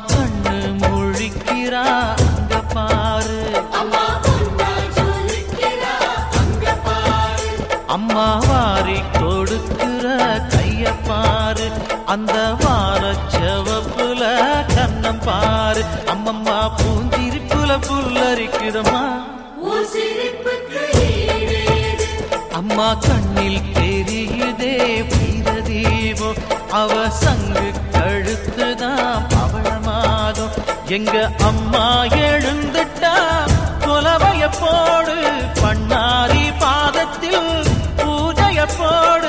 கண்ணு முழிக்கிறா அங்க பாரு, அம்மா வாரி கொடுக்கிற கைய பாரு, அந்த வார செவப்புல கண்ணம் பாரு. அம்மம்மா பூஞ்சிரிப்புல புல்லரிக்குதம்மா, அம்மா கண்ணில் தெரியுதே வீரதீபம், அவ சங்கு கழுத்துதான் பவளமாதம். எங்க அம்மா எழுந்துட்டா கொலவைய போடு, பண்ணாரி பாதத்தில் பூஜைய போடு.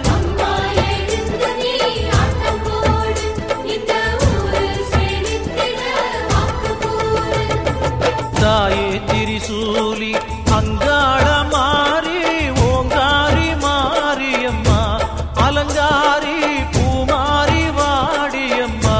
தாயே திரிசூலி அங்காள மாறி ஓங்காரி மாரியம்மா, அலங்காரி பூமாரி வாடியம்மா.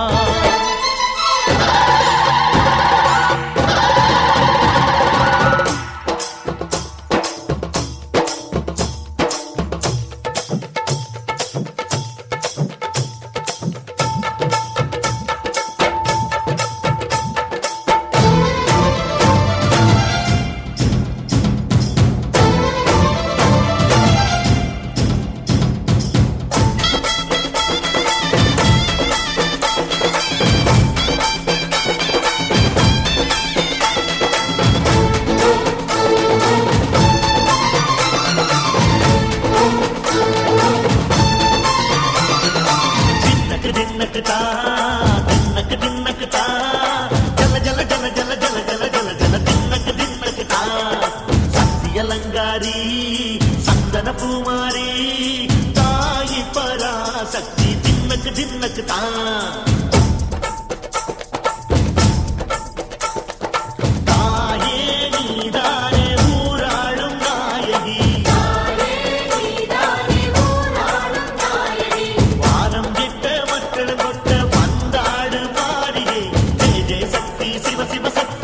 சக்தியலங்காரி சந்தன பூமாரி தாயி பராசக்தி தின்னக்கு தின்னக்கு தான். தாயே நீதானே ஊராளும் நாயகி, வாரம் கிட்ட மக்கள் கொட்ட வந்தாடு மாறியே. ஜெய ஜெய சக்தி சிவ சிவ சக்தி,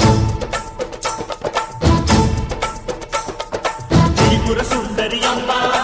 சுந்தரி அம்மா.